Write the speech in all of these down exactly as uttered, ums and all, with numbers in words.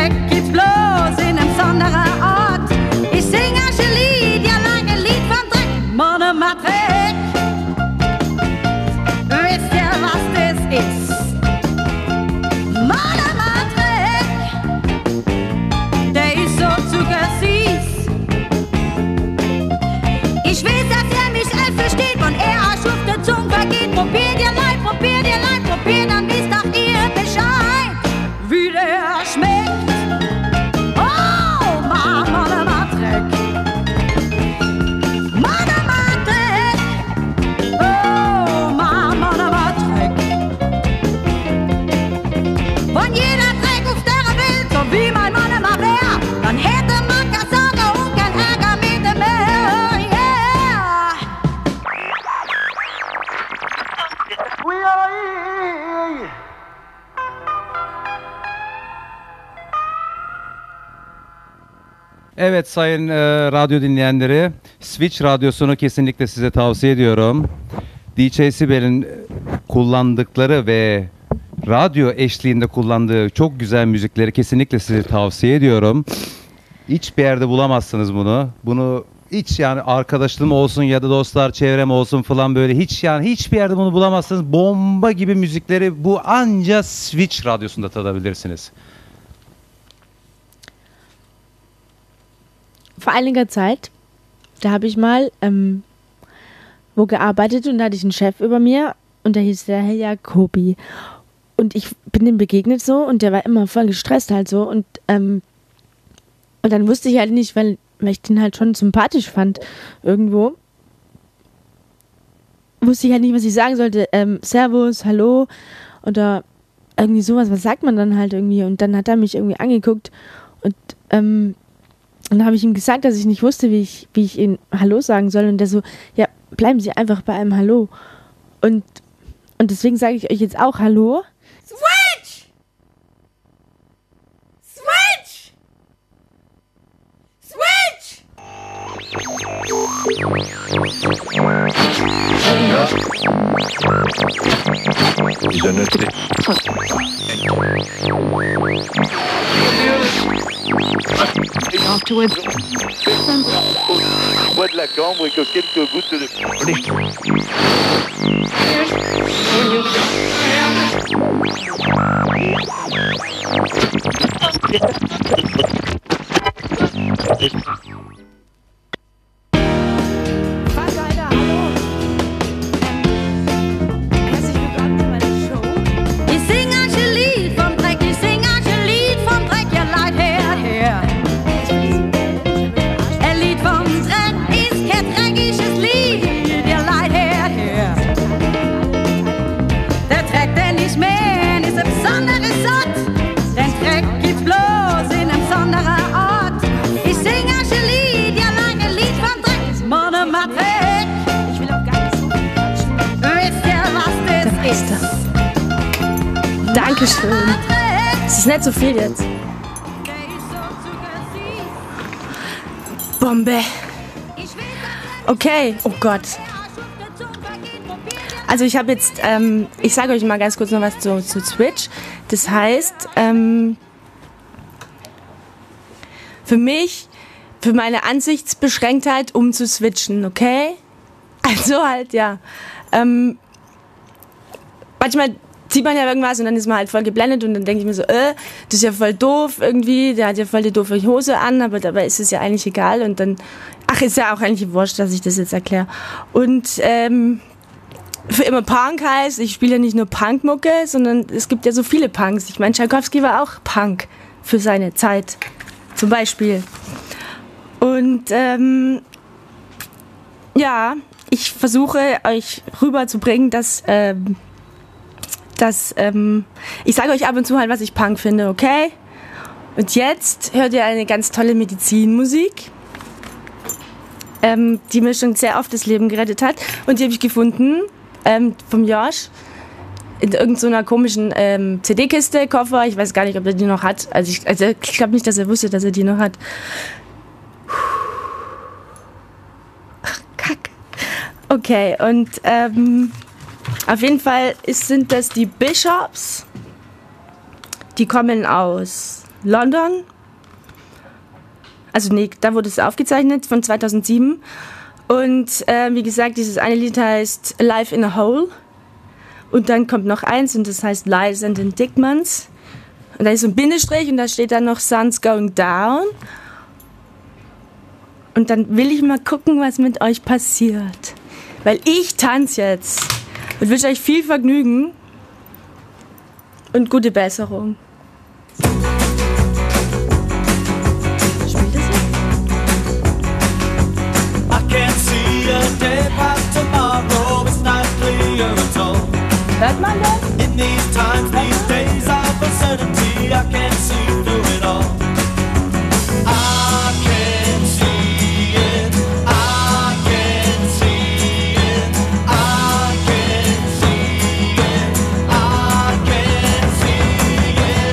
Dreck gibt's bloß in einem besonderen Ort. Ich sing ein Lied, ja lange Lied von Dreck, Monomatrick. Wisst ihr, was das ist? Monomatrick, der ist so zuckersüß. Ich weiß, dass er mich all versteht, wenn er auf der Zunge vergeht. Probiert ihr Leid, probiert ihr Leid, probiert, dann wisst auch ihr Bescheid, wie der schmeckt. Oh, Mama, Monomatrick. Monomatrick. Oh, Mama, Monomatrick. Wenn jeder Dreck auf der Welt, so wie mein Mann immer wär, dann hätte man keine Sorge und kein Ärger mit dem Meer. Yeah. Evet sayın e, radyo dinleyenleri, Switch Radyosu'nu kesinlikle size tavsiye ediyorum. D J Sibel'in kullandıkları ve radyo eşliğinde kullandığı çok güzel müzikleri kesinlikle size tavsiye ediyorum. Hiçbir yerde bulamazsınız bunu. Bunu hiç yani arkadaşlığım olsun ya da dostlar çevrem olsun falan böyle hiç yani hiçbir yerde bunu bulamazsınız. Bomba gibi müzikleri bu anca Switch Radyosu'nda tadabilirsiniz. Vor einiger Zeit, da habe ich mal ähm, wo gearbeitet und da hatte ich einen Chef über mir und der hieß der Herr Jacobi. Und ich bin dem begegnet so und der war immer voll gestresst halt so und, ähm, und dann wusste ich halt nicht, weil, weil ich den halt schon sympathisch fand irgendwo, wusste ich halt nicht, was ich sagen sollte. Ähm, Servus, hallo oder irgendwie sowas, was sagt man dann halt irgendwie und dann hat er mich irgendwie angeguckt und ähm, Und dann habe ich ihm gesagt, dass ich nicht wusste, wie ich, wie ich ihm Hallo sagen soll. Und der so, ja, bleiben Sie einfach bei einem Hallo. Und, und deswegen sage ich euch jetzt auch Hallo. Switch! Switch! Switch! Afterwards. Bois de la cambre et que quelques gouttes de... Dankeschön. Es ist nicht so viel jetzt. Bombe. Okay, oh Gott. Also ich habe jetzt, ähm, ich sage euch mal ganz kurz noch was zu, zu Switch. Das heißt, ähm, für mich, für meine Ansichtsbeschränktheit, um zu switchen, okay? Also halt, ja. Ähm, manchmal sieht man ja irgendwas und dann ist man halt voll geblendet und dann denke ich mir so, äh, das ist ja voll doof irgendwie, der hat ja voll die doofe Hose an, aber dabei ist es ja eigentlich egal und dann, ach, ist ja auch eigentlich wurscht, dass ich das jetzt erkläre. Und ähm, für immer Punk heißt, ich spiele ja nicht nur Punkmucke, sondern es gibt ja so viele Punks. Ich meine, Tchaikovsky war auch Punk für seine Zeit, zum Beispiel. Und ähm, ja, ich versuche euch rüberzubringen, dass ähm, dass, ähm, ich sage euch ab und zu halt, was ich Punk finde, okay? Und jetzt hört ihr eine ganz tolle Medizinmusik, ähm, die mir schon sehr oft das Leben gerettet hat. Und die habe ich gefunden ähm, vom Josh in irgendeiner komischen ähm, C D-Kiste, Koffer. Ich weiß gar nicht, ob er die noch hat. Also ich, also ich glaube nicht, dass er wusste, dass er die noch hat. Ach, Kack. Okay, und ähm, auf jeden Fall ist, sind das die Bishops. Die kommen aus London. Also nee, da wurde es aufgezeichnet von zweitausendsieben. Und äh, wie gesagt, dieses eine Lied heißt Life in a Hole. Und dann kommt noch eins und das heißt Lies and Indictments. Und da ist so ein Bindestrich und da steht dann noch Sun's Going Down. Und dann will ich mal gucken, was mit euch passiert. Weil ich tanze jetzt. Und wünsche euch viel Vergnügen und gute Besserung. Spielt das jetzt? I can't see a day past tomorrow. It's not clear at all. Hört man das? In these times, these days of uncertainty, I can't see through it all. I can't see it. I can't see it. I can't see it. I can't see it.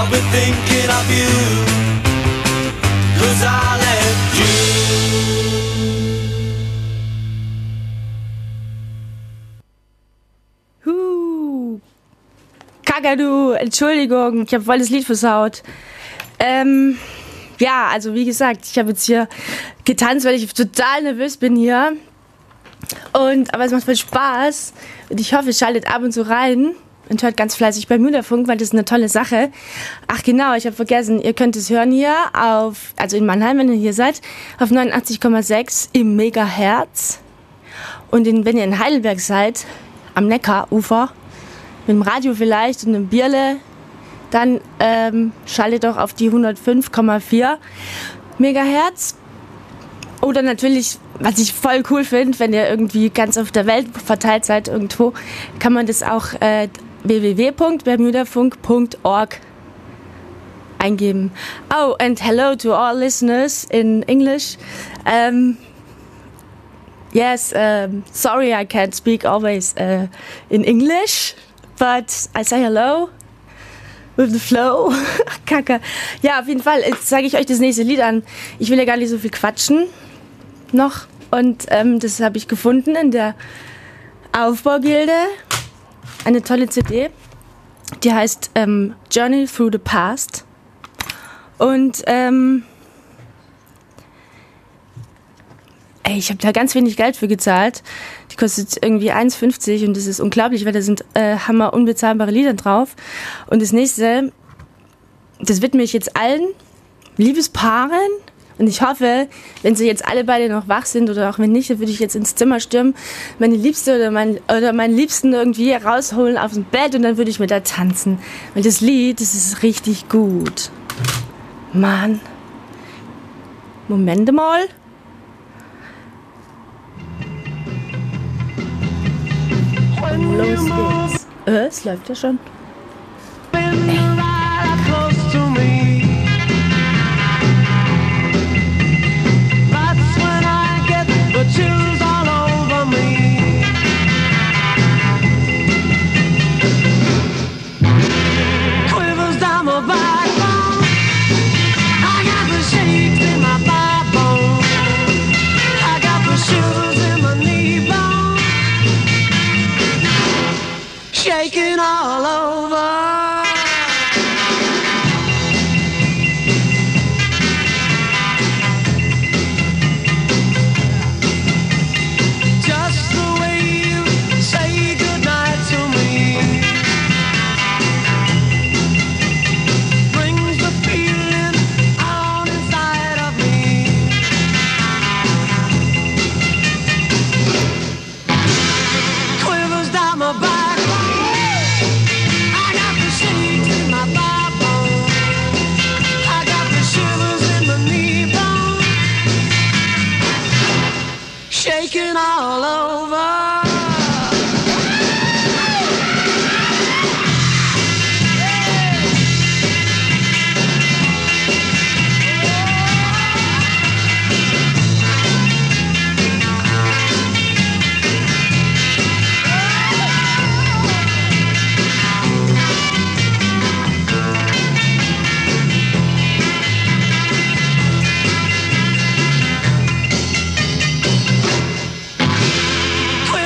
I'll be thinking of you, 'cause I left you. Huh. Kakadu, Entschuldigung, ich habe voll das Lied versaut. Ähm, ja, also wie gesagt, ich habe jetzt hier getanzt, weil ich total nervös bin hier. Und, aber es macht voll Spaß. Und ich hoffe, ihr schaltet ab und zu rein und hört ganz fleißig bei Mühlerfunk, weil das ist eine tolle Sache. Ach genau, ich habe vergessen, ihr könnt es hören hier auf, also in Mannheim, wenn ihr hier seid, auf neunundachtzig Komma sechs im Megahertz. Und in, wenn ihr in Heidelberg seid, am Neckarufer, mit dem Radio vielleicht und einem Bierle, dann ähm, schaltet doch auf die hundertfünf Komma vier Megahertz. Oder natürlich, was ich voll cool finde, wenn ihr irgendwie ganz auf der Welt verteilt seid irgendwo, kann man das auch äh, w w w punkt bermudafunk punkt org eingeben. Oh, and hello to all listeners in English. Um, yes, um, sorry I can't speak always uh, in English, but I say hello with the flow. Kacke. Ja, auf jeden Fall, jetzt sage ich euch das nächste Lied an. Ich will ja gar nicht so viel quatschen noch. Und ähm, das habe ich gefunden in der Aufbaugilde. Eine tolle C D. Die heißt ähm, Journey Through the Past. Und ähm, ey, ich habe da ganz wenig Geld für gezahlt. Die kostet irgendwie eins fünfzig und das ist unglaublich, weil da sind äh, hammer unbezahlbare Lieder drauf. Und das nächste, das widme ich jetzt allen Liebespaaren. Und ich hoffe, wenn sie jetzt alle beide noch wach sind oder auch wenn nicht, dann würde ich jetzt ins Zimmer stürmen, meine Liebste oder, mein, oder meinen Liebsten irgendwie rausholen aus dem Bett und dann würde ich mit da tanzen. Weil das Lied, das ist richtig gut. Mann. Moment mal. Und los geht's. Äh, es läuft ja schon. Ey. Chills all over me. Quivers down my backbone. I got the shakes in my backbone. I got the shivers in my knee bone. Shaking all over. Shaking all over. Quivers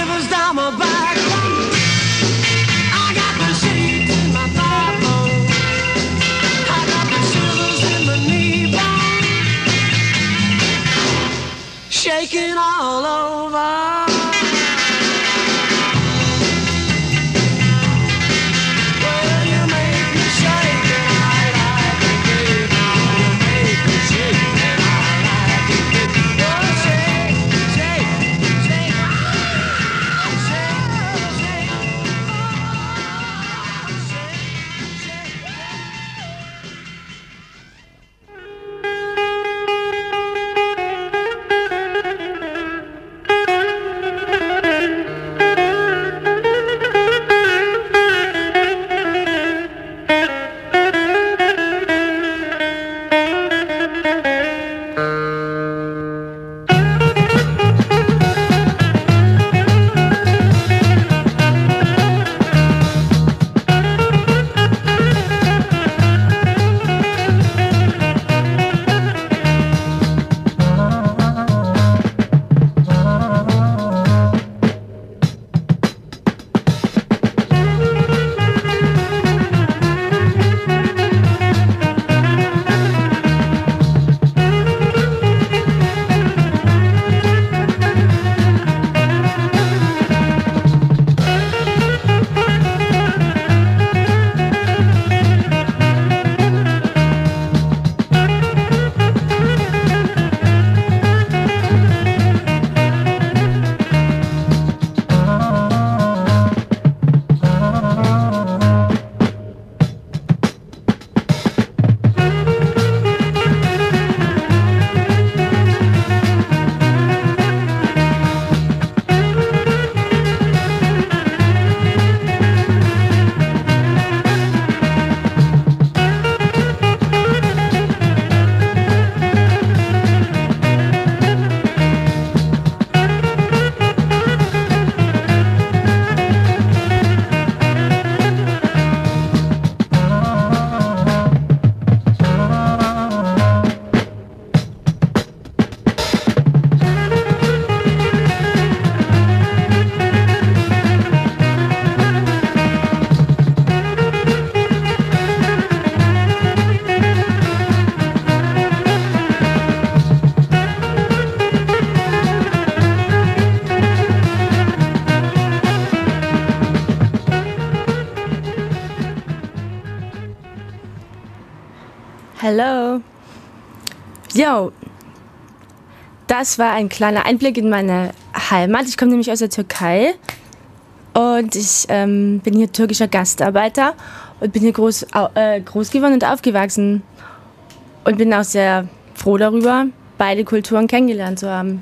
Hello. Yo. Das war ein kleiner Einblick in meine Heimat. Ich komme nämlich aus der Türkei und ich ähm, bin hier türkischer Gastarbeiter und bin hier groß, äh, groß geworden und aufgewachsen und bin auch sehr froh darüber, beide Kulturen kennengelernt zu haben.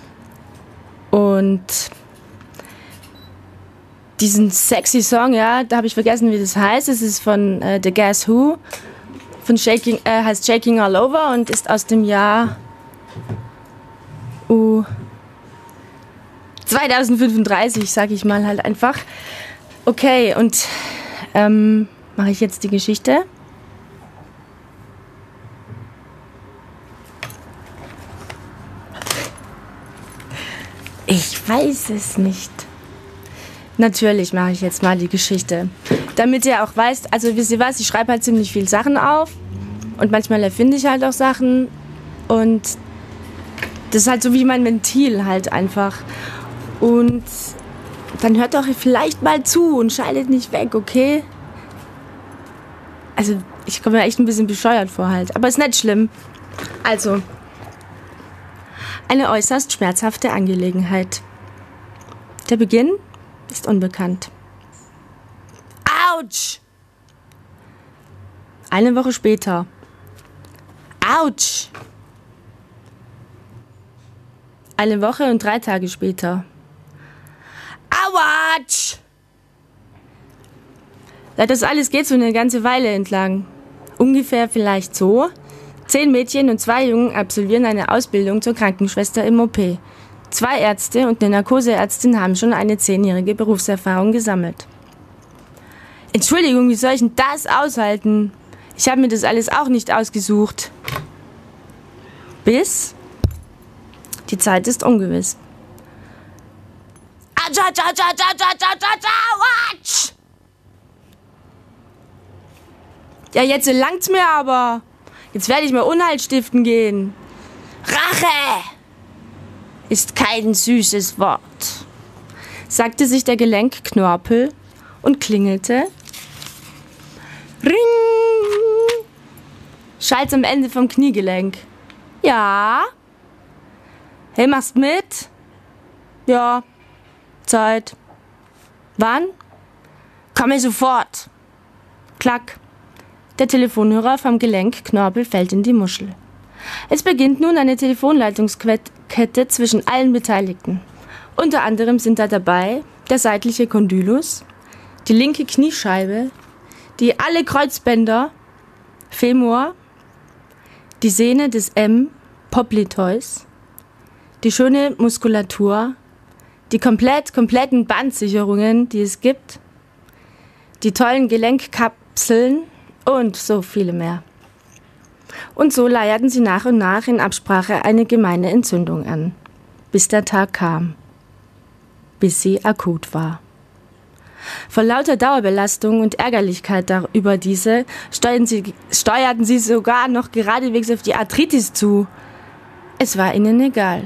Und diesen sexy Song, ja, da habe ich vergessen, wie das heißt. Es ist von äh, The Guess Who, von Shaking, äh, heißt Shaking All Over und ist aus dem Jahr uh, zweitausendfünfunddreißig, sag ich mal halt einfach. Okay, und ähm, mache ich jetzt die Geschichte. Ich weiß es nicht. Natürlich mache ich jetzt mal die Geschichte. Damit ihr auch weißt, also wisst ihr was, ich schreibe halt ziemlich viel Sachen auf und manchmal erfinde ich halt auch Sachen und das ist halt so wie mein Ventil halt einfach. Und dann hört doch vielleicht mal zu und schaltet nicht weg, okay? Also ich komme mir echt ein bisschen bescheuert vor halt, aber ist nicht schlimm. Also, eine äußerst schmerzhafte Angelegenheit. Der Beginn ist unbekannt. Autsch! Eine Woche später. Autsch! Eine Woche und drei Tage später. Autsch! Das alles geht so eine ganze Weile entlang. Ungefähr vielleicht so. Zehn Mädchen und zwei Jungen absolvieren eine Ausbildung zur Krankenschwester im O P. Zwei Ärzte und eine Narkoseärztin haben schon eine zehnjährige Berufserfahrung gesammelt. Entschuldigung, wie soll ich denn das aushalten? Ich habe mir das alles auch nicht ausgesucht. Bis... Die Zeit ist ungewiss. Autsch, autsch, autsch, autsch, autsch, autsch, autsch, autsch. Ja, jetzt langt's mir aber. Jetzt werde ich mal Unheil stiften gehen. Rache ist kein süßes Wort, sagte sich der Gelenkknorpel und klingelte. Ring! Schallt's am Ende vom Kniegelenk. Ja? Hey, machst mit? Ja. Zeit. Wann? Komme sofort. Klack. Der Telefonhörer vom Gelenkknorpel fällt in die Muschel. Es beginnt nun eine Telefonleitungskette zwischen allen Beteiligten. Unter anderem sind da dabei der seitliche Kondylus, die linke Kniescheibe, die alle Kreuzbänder, Femur, die Sehne des M. popliteus, die schöne Muskulatur, die komplett, kompletten Bandsicherungen, die es gibt, die tollen Gelenkkapseln und so viele mehr. Und so leierten sie nach und nach in Absprache eine gemeine Entzündung an, bis der Tag kam, bis sie akut war. Vor lauter Dauerbelastung und Ärgerlichkeit über diese steuerten sie, steuerten sie sogar noch geradewegs auf die Arthritis zu. Es war ihnen egal.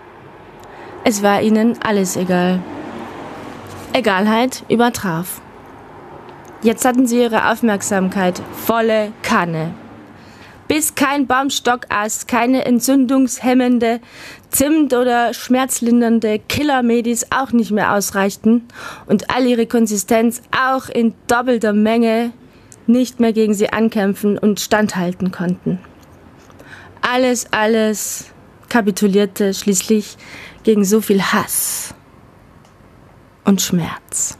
Es war ihnen alles egal. Egalheit übertraf. Jetzt hatten sie ihre Aufmerksamkeit volle Kanne. Bis kein Baumstockast, keine entzündungshemmende, Zimt- oder schmerzlindernde Killermedis auch nicht mehr ausreichten und all ihre Konsistenz auch in doppelter Menge nicht mehr gegen sie ankämpfen und standhalten konnten. Alles, alles kapitulierte schließlich gegen so viel Hass und Schmerz.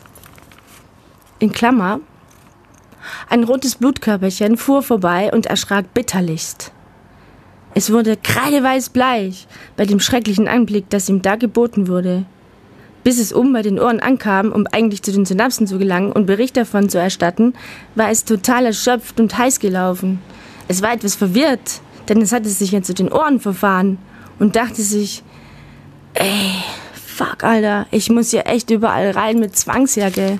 In Klammer, ein rotes Blutkörperchen fuhr vorbei und erschrak bitterlichst. Es wurde kreideweiß bleich bei dem schrecklichen Anblick, das ihm da geboten wurde. Bis es oben bei den Ohren ankam, um eigentlich zu den Synapsen zu gelangen und Bericht davon zu erstatten, war es total erschöpft und heiß gelaufen. Es war etwas verwirrt, denn es hatte sich jetzt zu den Ohren verfahren und dachte sich, ey, fuck, Alter, ich muss hier echt überall rein mit Zwangsjacke.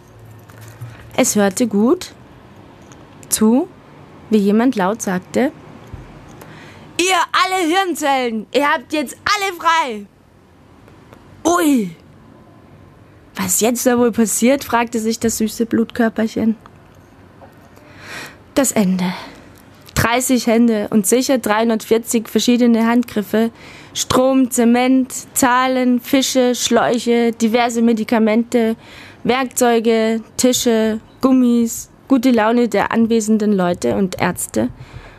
Es hörte gut zu, wie jemand laut sagte, ihr alle Hirnzellen, ihr habt jetzt alle frei. Ui, was jetzt da wohl passiert, fragte sich das süße Blutkörperchen. Das Ende. dreißig Hände und sicher dreihundertvierzig verschiedene Handgriffe, Strom, Zement, Zahlen, Fische, Schläuche, diverse Medikamente, Werkzeuge, Tische, Gummis, gute Laune der anwesenden Leute und Ärzte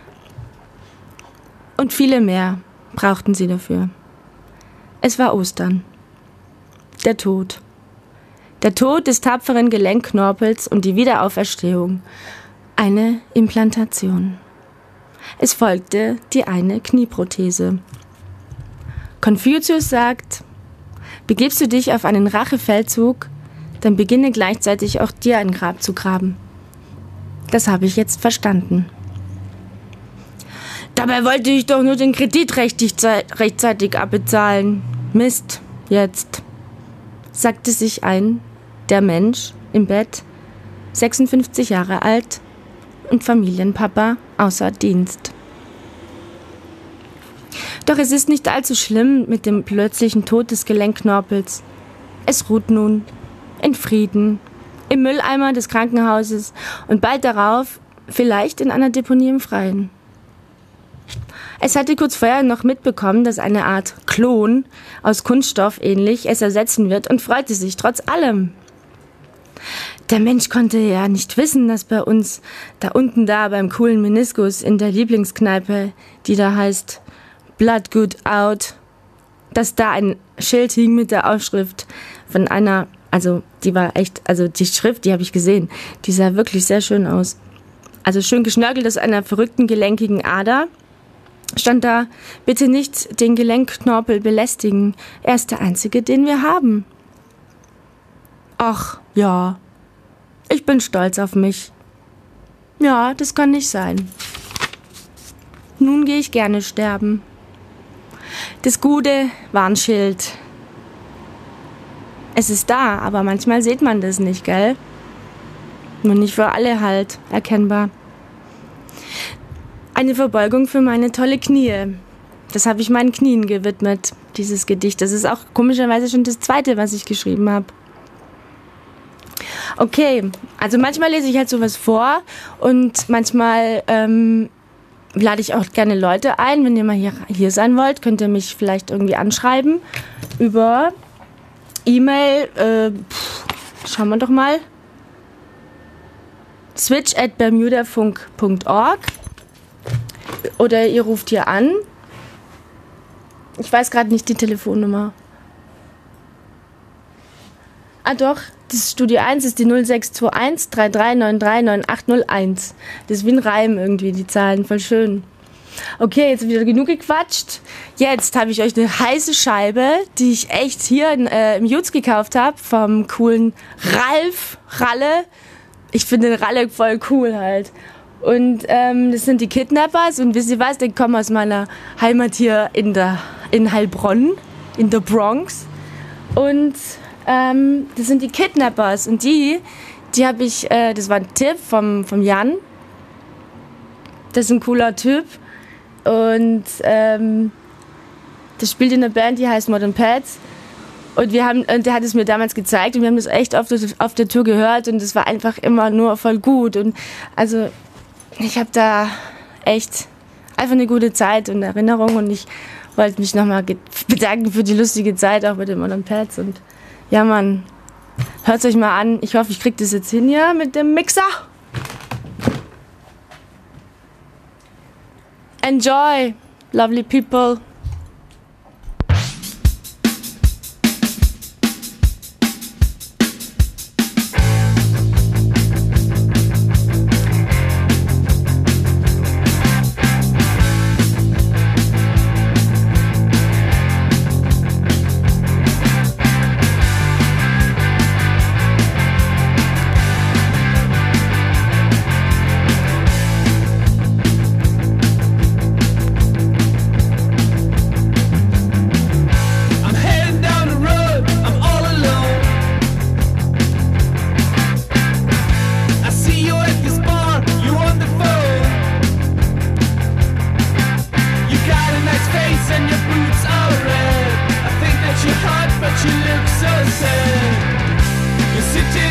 und viele mehr brauchten sie dafür. Es war Ostern. Der Tod. Der Tod des tapferen Gelenkknorpels und die Wiederauferstehung. Eine Implantation. Es folgte die eine Knieprothese. Konfuzius sagt, begibst du dich auf einen Rachefeldzug, dann beginne gleichzeitig auch dir ein Grab zu graben. Das habe ich jetzt verstanden. Dabei wollte ich doch nur den Kredit rechtzeitig abbezahlen. Mist, jetzt, sagte sich ein, der Mensch im Bett, sechsundfünfzig Jahre alt und Familienpapa außer Dienst. Doch es ist nicht allzu schlimm mit dem plötzlichen Tod des Gelenkknorpels. Es ruht nun in Frieden im Mülleimer des Krankenhauses und bald darauf vielleicht in einer Deponie im Freien. Es hatte kurz vorher noch mitbekommen, dass eine Art Klon aus Kunststoff ähnlich es ersetzen wird und freute sich trotz allem. Der Mensch konnte ja nicht wissen, dass bei uns da unten da beim coolen Meniskus in der Lieblingskneipe, die da heißt Bloodgood Out, dass da ein Schild hing mit der Aufschrift von einer, also die war echt, also die Schrift, die habe ich gesehen, die sah wirklich sehr schön aus. Also schön geschnörkelt aus einer verrückten gelenkigen Ader. Stand da, bitte nicht den Gelenkknorpel belästigen. Er ist der einzige, den wir haben. Ach, ja. Ich bin stolz auf mich. Ja, das kann nicht sein. Nun gehe ich gerne sterben. Das gute Warnschild. Es ist da, aber manchmal sieht man das nicht, gell? Nur nicht für alle halt erkennbar. Eine Verbeugung für meine tolle Knie. Das habe ich meinen Knien gewidmet, dieses Gedicht. Das ist auch komischerweise schon das zweite, was ich geschrieben habe. Okay, also manchmal lese ich halt sowas vor und manchmal ähm, lade ich auch gerne Leute ein. Wenn ihr mal hier, hier sein wollt, könnt ihr mich vielleicht irgendwie anschreiben über E-Mail. Äh, schauen wir doch mal. switch at bermudafunk punkt org. Oder ihr ruft hier an. Ich weiß gerade nicht die Telefonnummer. Ah doch, das Studio eins ist die null sechs zwei eins drei drei neun drei neun acht null eins. Das ist wie ein Reim irgendwie, die Zahlen, voll schön. Okay, jetzt wieder genug gequatscht. Jetzt habe ich euch eine heiße Scheibe, die ich echt hier in, äh, im Jutz gekauft habe, vom coolen Ralf Ralle. Ich finde den Ralle voll cool halt. Und ähm, das sind die Kidnappers und wisst ihr was, die kommen aus meiner Heimat hier in, der, in Heilbronn, in der Bronx. Und ähm, das sind die Kidnappers und die, die habe ich, äh, das war ein Tipp vom, vom Jan. Das ist ein cooler Typ und ähm, das spielt in einer Band, die heißt Modern Pets. Und wir haben, und der hat es mir damals gezeigt und wir haben das echt auf der, auf der Tour gehört und es war einfach immer nur voll gut. Und also ich habe da echt einfach eine gute Zeit und Erinnerung und ich wollte mich nochmal bedanken für die lustige Zeit auch mit den Modern Pets. Und ja, Mann, hört euch mal an. Ich hoffe, ich kriege das jetzt hin hier mit dem Mixer. Enjoy, lovely people.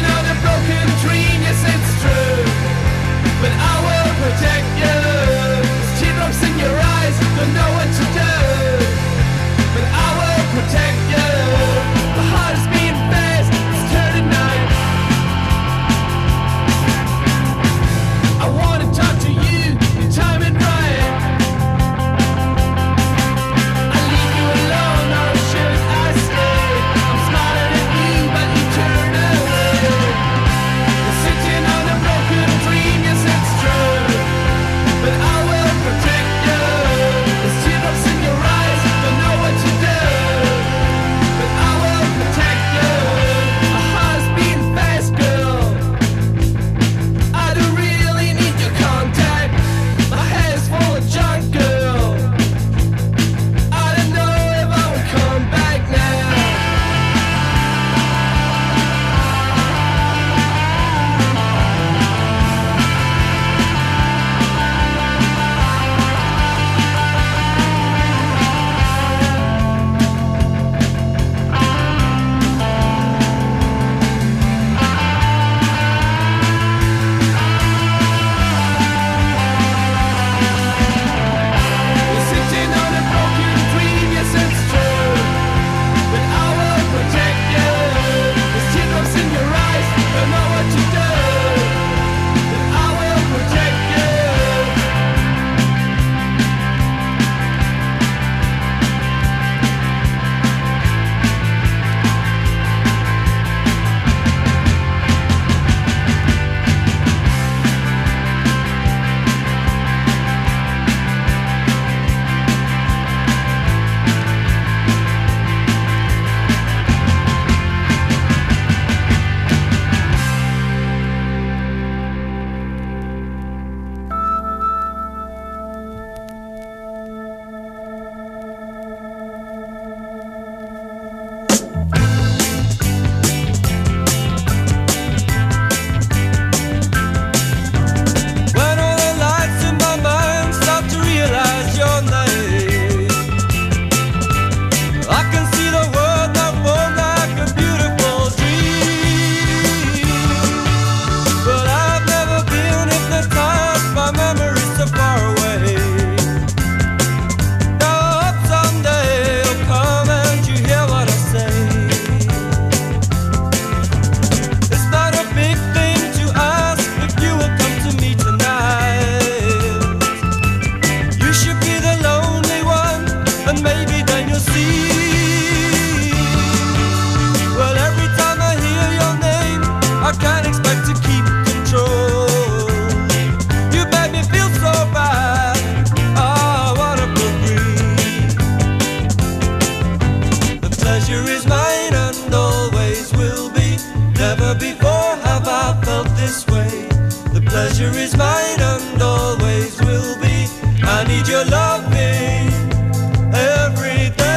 Protect you. mine and always will be. Never before have I felt this way. The pleasure is mine and always will be. I need your loving every day.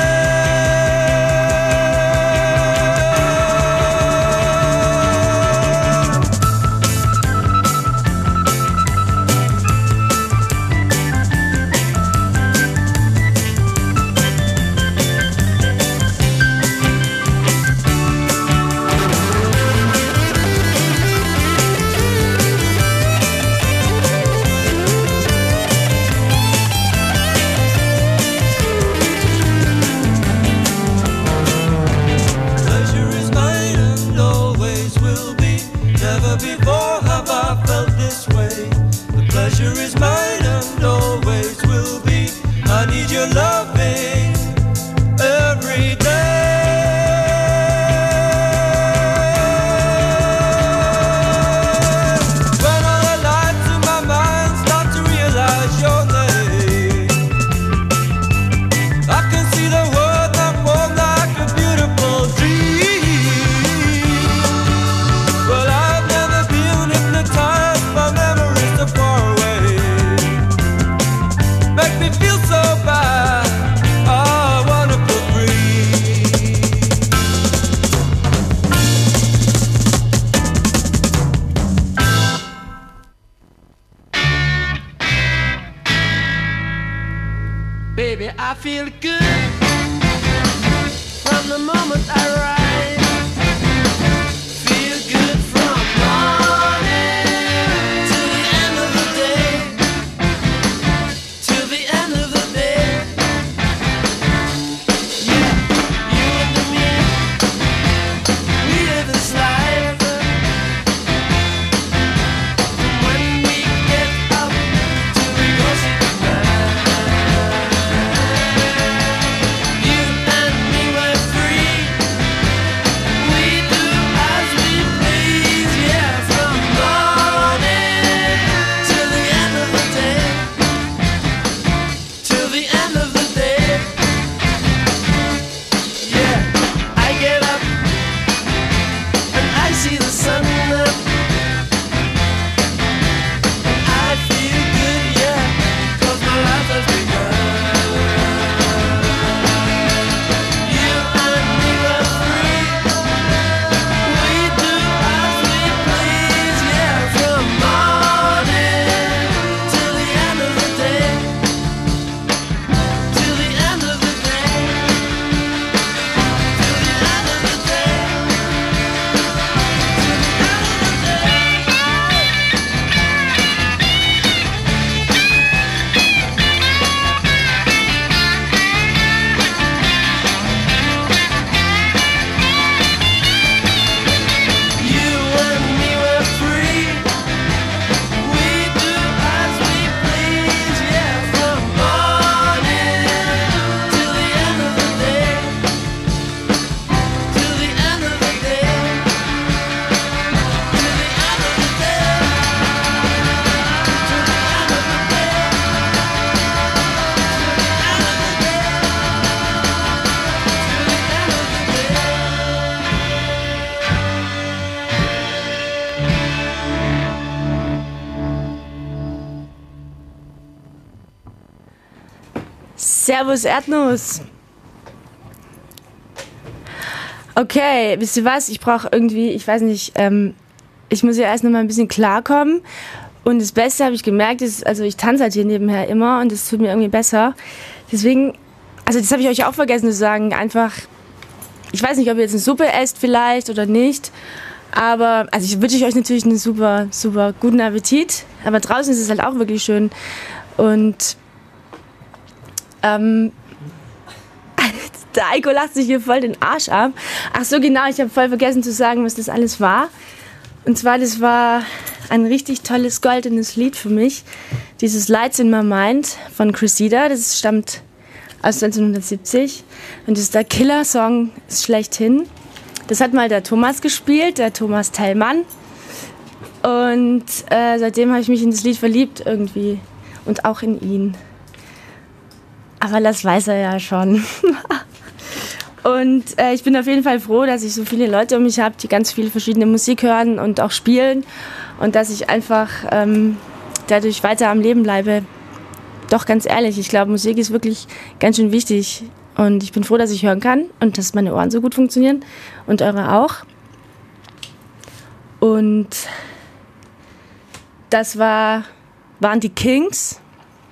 Baby, I feel good from the moment I rise. Feel good from morning to the end of the day. Till the end of the day. Yeah, you and me, we live this life. When we get up till we go see goodbye. You and me were free. We do as we please, yeah, from morning till the end of the day. Till the end of the day. Yeah, I get up and I see the sun up. I feel good, yeah, 'cause my life has begun. You and me were free. We do as we please, yeah, from morning till the end of the day. Till the end of the day. Till the end of the day. You and me were free. We do as we please, yeah, from morning till the end of the day. Till the end of the day. Till the end of the day. Till the end of the day. Servus Erdnuss. Okay, wisst ihr was? Ich brauche irgendwie, ich weiß nicht, ähm, ich muss ja erst noch mal ein bisschen klarkommen. Und das Beste habe ich gemerkt, ist, also ich tanze halt hier nebenher immer und das tut mir irgendwie besser. Deswegen, also das habe ich euch auch vergessen zu sagen, einfach, ich weiß nicht, ob ihr jetzt eine Suppe esst vielleicht oder nicht. Aber, also ich wünsche euch natürlich einen super, super guten Appetit. Aber draußen ist es halt auch wirklich schön. Und Ähm, der Eiko lacht sich hier voll den Arsch ab. Ach so, genau, ich habe voll vergessen zu sagen, was das alles war. Und zwar, das war ein richtig tolles goldenes Lied für mich. Dieses Lights in My Mind von Cressida. Das stammt aus neunzehnhundertsiebzig. Und das ist der Killer-Song schlechthin. Das hat mal der Thomas gespielt, der Thomas Tellmann. Und äh, seitdem habe ich mich in das Lied verliebt irgendwie. Und auch in ihn. Aber das weiß er ja schon. Und äh, ich bin auf jeden Fall froh, dass ich so viele Leute um mich habe, die ganz viel verschiedene Musik hören und auch spielen. Und dass ich einfach ähm, dadurch weiter am Leben bleibe. Doch ganz ehrlich, ich glaube, Musik ist wirklich ganz schön wichtig. Und ich bin froh, dass ich hören kann und dass meine Ohren so gut funktionieren. Und eure auch. Und das war, waren die Kings.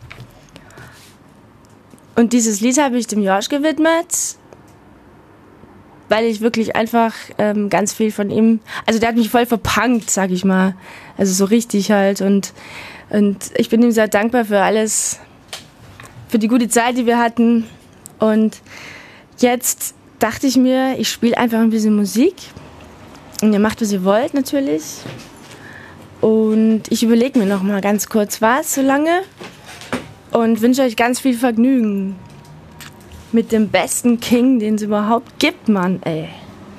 Und dieses Lied habe ich dem Josh gewidmet, weil ich wirklich einfach ähm, ganz viel von ihm, also der hat mich voll verpunkt, sag ich mal, also so richtig halt und, und ich bin ihm sehr dankbar für alles, für die gute Zeit, die wir hatten und jetzt dachte ich mir, ich spiele einfach ein bisschen Musik und ihr macht, was ihr wollt natürlich und ich überlege mir noch mal ganz kurz was so lange und wünsche euch ganz viel Vergnügen. Mit dem besten King, den es überhaupt gibt, Mann, ey.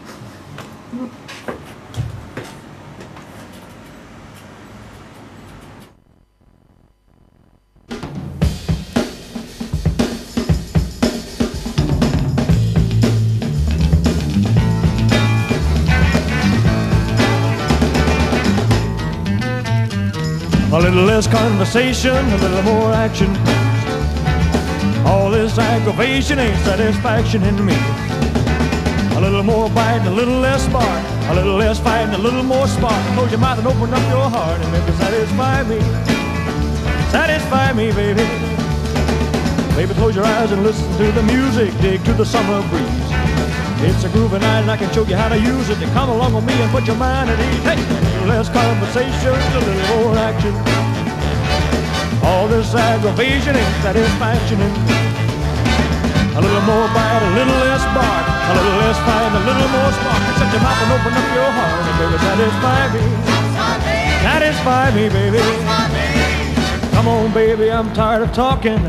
A little less conversation, a little more action. All this aggravation ain't satisfaction in me. A little more bite, a little less spark. A little less fight, and a little more spark. Close your mouth and open up your heart and maybe satisfy me. Satisfy me, baby. Baby, close your eyes and listen to the music. Dig to the summer breeze. It's a groovy night and I can show you how to use it. To come along with me and put your mind at ease. Hey, a little less conversation, a little more action. All this aggravation ain't satisfaction in me. A little more bite, a little less bark. A little less fight, a little more spark. Shut your mouth and open up your heart and baby, satisfy me. Satisfy me, baby. Come on, baby, I'm tired of talking.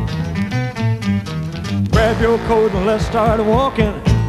Grab your coat and let's start walking.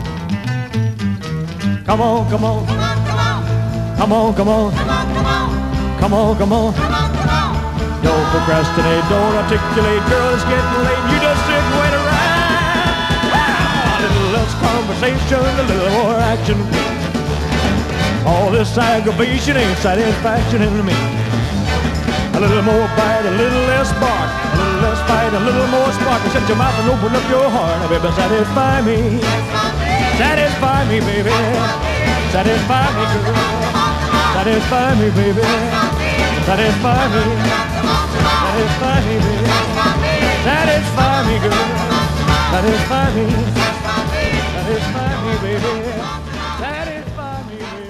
Come on, come on. Come on, come on. Come on, come on. Don't procrastinate, don't articulate, girl, it's getting late. You just sit and wait around. A little less conversation, a little more action. All this aggravation ain't satisfaction in me. A little more bite, a little less bark. A little less fight, a little more spark. Shut your mouth and open up your heart. Now, baby, satisfy me. Satisfy me, baby. Satisfy me, girl. Satisfy me, baby. Satisfy me. Satisfy me, baby. Satisfy me, girl. Satisfy me. Satisfy me, baby. Satisfy me, baby.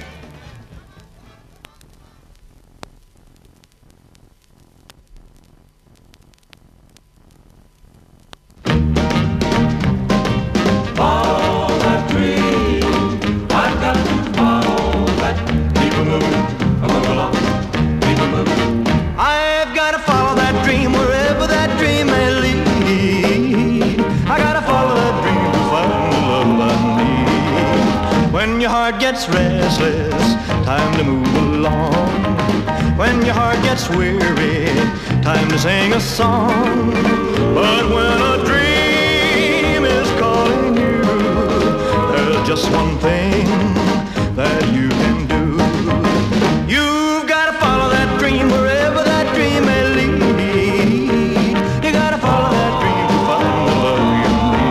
Follow that dream. I've got to follow that. Keep a moving, move along. Keep a moving. I've gotta follow that dream wherever that dream may lead. I gotta follow that dream to find the love I need. When your heart gets restless, time to move along. When your heart gets weary, time to sing a song. But when a dream is calling you, there's just one thing that you can do. You've gotta follow that dream wherever that dream may lead. You gotta follow that dream to find the love you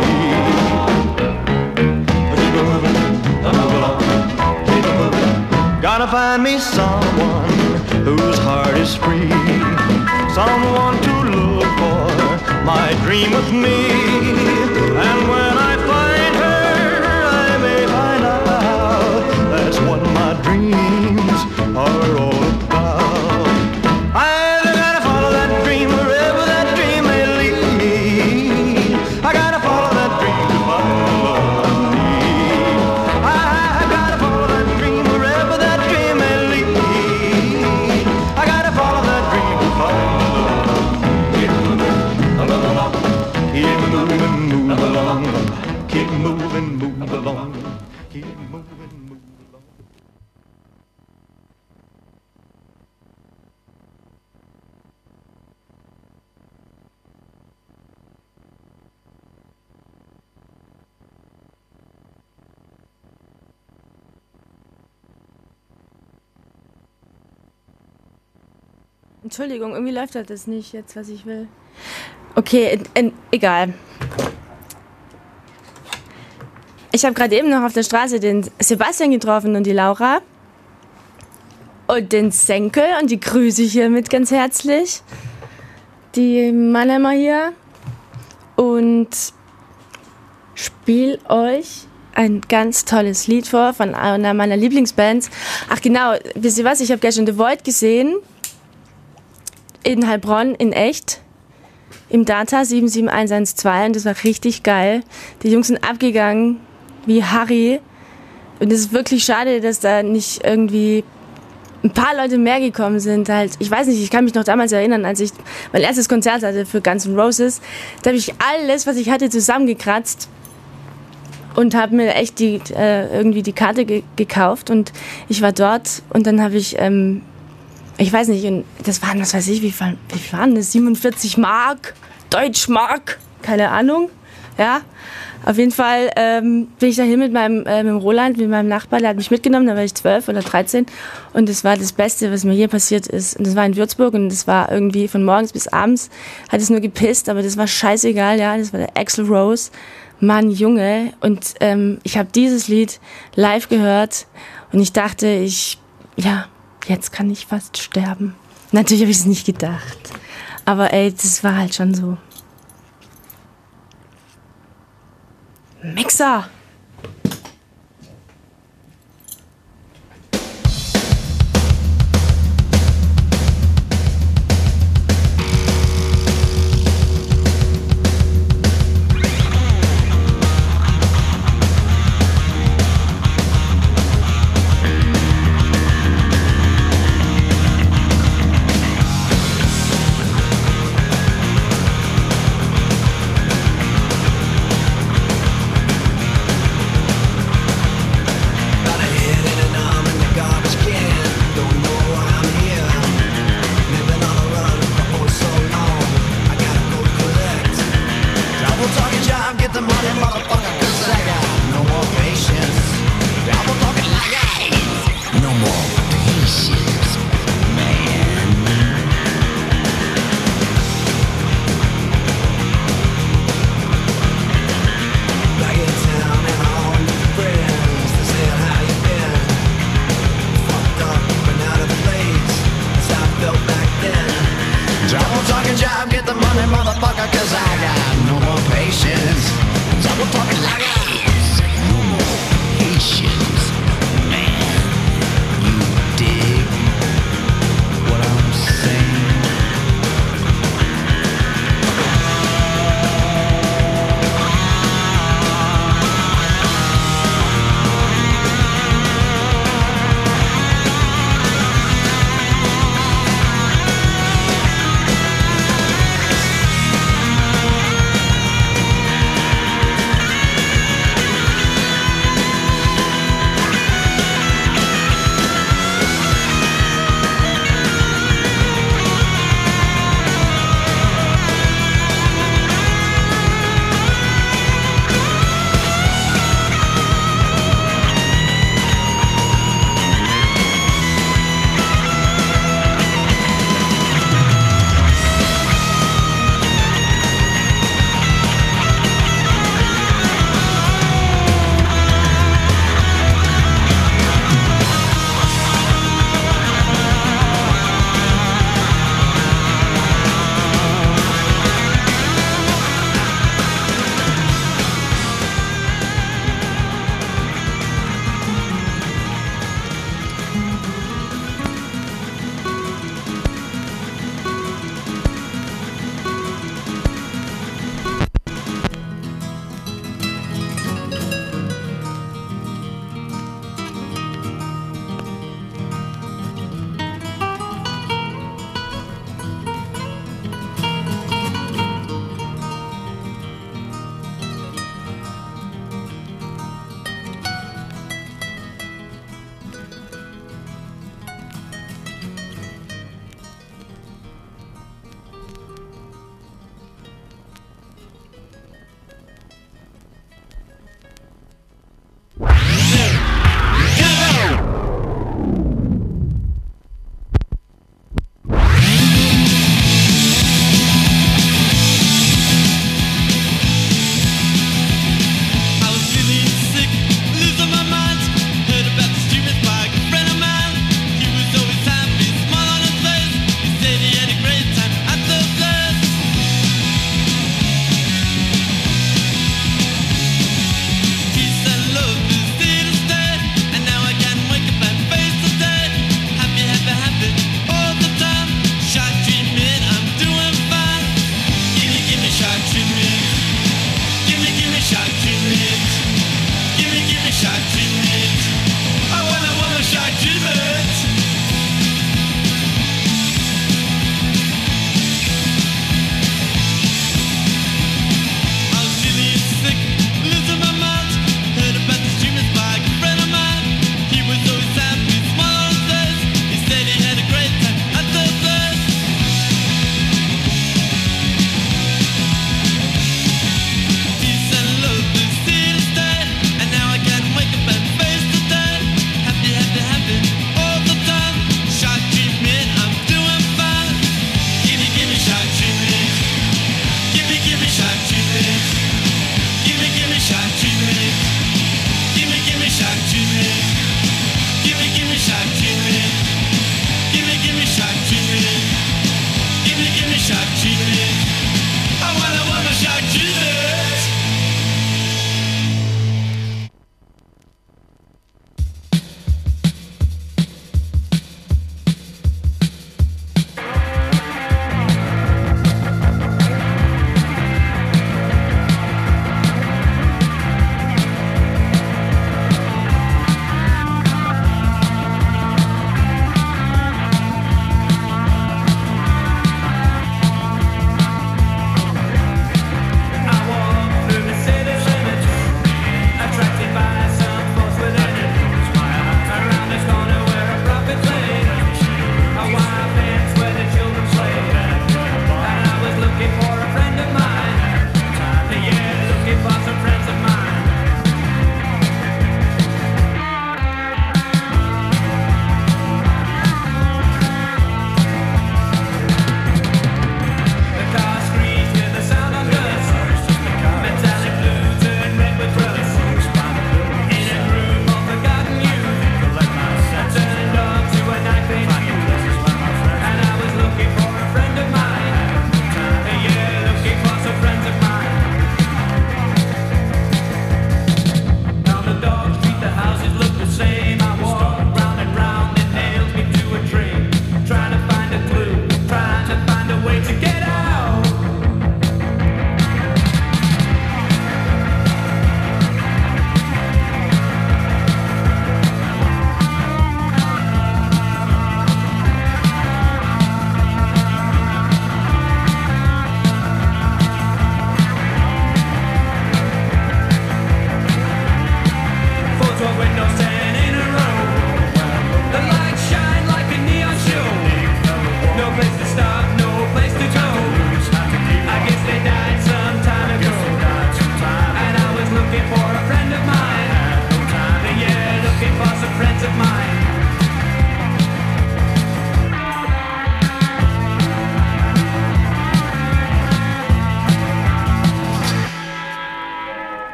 need. Keep it moving, move along, keep it moving. Gotta find me someone whose heart is free, someone to look for my dream with me. And when I find her, I may find out that's what my dreams are all about. I gotta follow that dream wherever that dream may lead. I gotta follow that dream to find the love I need. I gotta follow that dream wherever that dream may lead. I gotta follow that dream to find the love I need. Keep moving, move along. Keep moving, move along. Keep moving, move along. Entschuldigung, irgendwie läuft halt das nicht jetzt, was ich will. Okay, in, in, egal. Ich habe gerade eben noch auf der Straße den Sebastian getroffen und die Laura. Und den Senkel, und die grüße ich hiermit ganz herzlich. Die Mannheimer hier. Und spiel euch ein ganz tolles Lied vor von einer meiner Lieblingsbands. Ach genau, wisst ihr was, ich habe gestern The Void gesehen. In Heilbronn, in echt. Im Data sieben sieben eins eins zwei, und das war richtig geil. Die Jungs sind abgegangen wie Harry. Und es ist wirklich schade, dass da nicht irgendwie ein paar Leute mehr gekommen sind. Halt, ich weiß nicht, ich kann mich noch damals erinnern, als ich mein erstes Konzert hatte für Guns N' Roses. Da habe ich alles, was ich hatte, zusammengekratzt und habe mir echt die, äh, irgendwie die Karte ge- gekauft. Und ich war dort, und dann habe ich, ähm, ich weiß nicht, und das waren, was weiß ich, wie, wie waren das? siebenundvierzig Mark, Deutschmark, keine Ahnung. Ja, auf jeden Fall ähm, bin ich dahin mit meinem äh, mit dem Roland, mit meinem Nachbar, der hat mich mitgenommen, da war ich zwölf oder dreizehn, und das war das Beste, was mir je passiert ist. Und das war in Würzburg, und das war irgendwie von morgens bis abends, hat es nur gepisst, aber das war scheißegal, ja, das war der Axl Rose, Mann, Junge, und ähm, ich habe dieses Lied live gehört, und ich dachte, ich, ja, jetzt kann ich fast sterben. Natürlich habe ich es nicht gedacht, aber ey, das war halt schon so. Mixer! Thank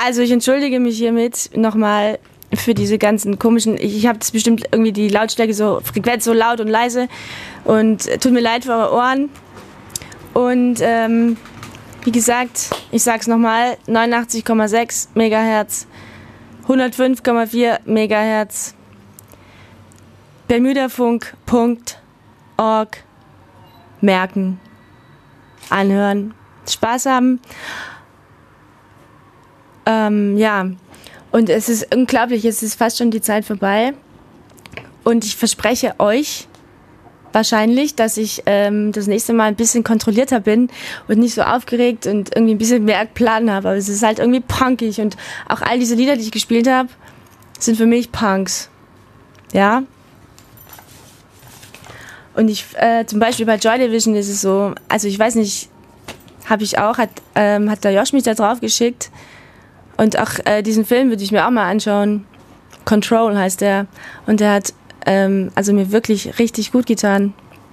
also ich entschuldige mich hiermit nochmal für diese ganzen komischen, ich, ich habe das bestimmt irgendwie die Lautstärke so, Frequenz so laut und leise und äh, tut mir leid für eure Ohren. Und ähm, wie gesagt, ich sag's nochmal, neunundachtzig Komma sechs Megahertz, hundertfünf Komma vier Megahertz, bermudafunk Punkt org, merken, anhören, Spaß haben. Ähm, ja, und es ist unglaublich, es ist fast schon die Zeit vorbei. Und ich verspreche euch wahrscheinlich, dass ich ähm, das nächste Mal ein bisschen kontrollierter bin und nicht so aufgeregt und irgendwie ein bisschen mehr Plan habe. Aber es ist halt irgendwie punkig und auch all diese Lieder, die ich gespielt habe, sind für mich Punks. Ja? Und ich, äh, zum Beispiel bei Joy Division ist es so, also ich weiß nicht, habe ich auch, hat, ähm, hat der Josh mich da drauf geschickt. Und auch äh, diesen Film würde ich mir auch mal anschauen. Control heißt der. Und der hat ähm, also mir wirklich richtig gut getan.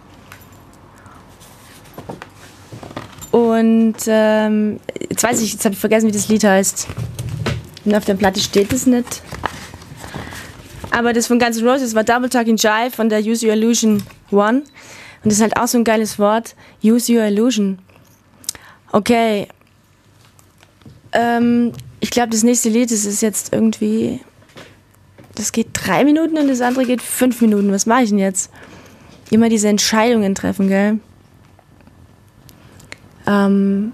Und ähm, jetzt weiß ich, jetzt habe ich vergessen, wie das Lied heißt. Und auf der Platte steht es nicht. Aber das von Guns N' Roses war Double Talking Jive von der Use Your Illusion One. Und das ist halt auch so ein geiles Wort. Use Your Illusion. Okay. Ähm, ich glaube, das nächste Lied, das ist jetzt irgendwie, das geht drei Minuten und das andere geht fünf Minuten. Was mache ich denn jetzt? Immer diese Entscheidungen treffen, gell? Ähm,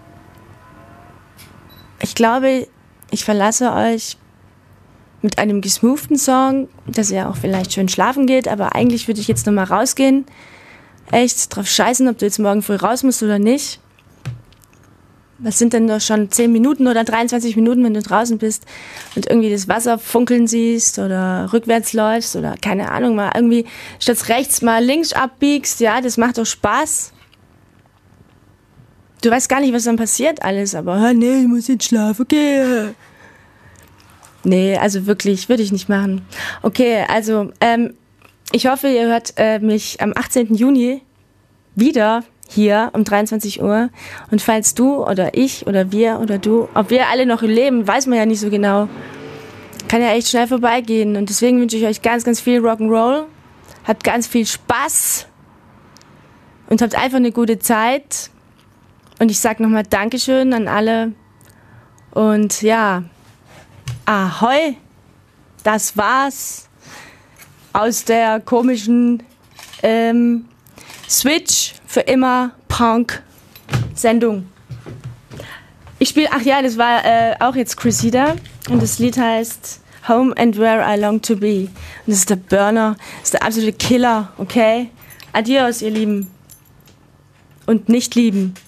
ich glaube, ich verlasse euch mit einem gesmoothen Song, dass ihr auch vielleicht schön schlafen geht, aber eigentlich würde ich jetzt nochmal rausgehen. Echt drauf scheißen, ob du jetzt morgen früh raus musst oder nicht. Was sind denn doch schon zehn Minuten oder dreiundzwanzig Minuten, wenn du draußen bist und irgendwie das Wasser funkeln siehst oder rückwärts läufst oder keine Ahnung, mal irgendwie statt rechts mal links abbiegst, ja, das macht doch Spaß. Du weißt gar nicht, was dann passiert alles, aber ah, nee, ich muss jetzt schlafen, okay. Nee, also wirklich, würde ich nicht machen. Okay, also ähm, ich hoffe, ihr hört äh, mich am achtzehnten Juni wieder hier um dreiundzwanzig Uhr. Und falls du oder ich oder wir oder du, ob wir alle noch leben, weiß man ja nicht so genau. Kann ja echt schnell vorbeigehen. Und deswegen wünsche ich euch ganz, ganz viel Rock'n'Roll. Habt ganz viel Spaß. Und habt einfach eine gute Zeit. Und ich sag nochmal Dankeschön an alle. Und ja, ahoi. Das war's aus der komischen ähm, Switch für immer Punk Sendung. Ich spiele, ach ja, das war äh, auch jetzt Cressida und das Lied heißt Home and Where I Long to Be. Und das ist der Burner, das ist der absolute Killer, okay? Adios, ihr Lieben. Und nicht lieben.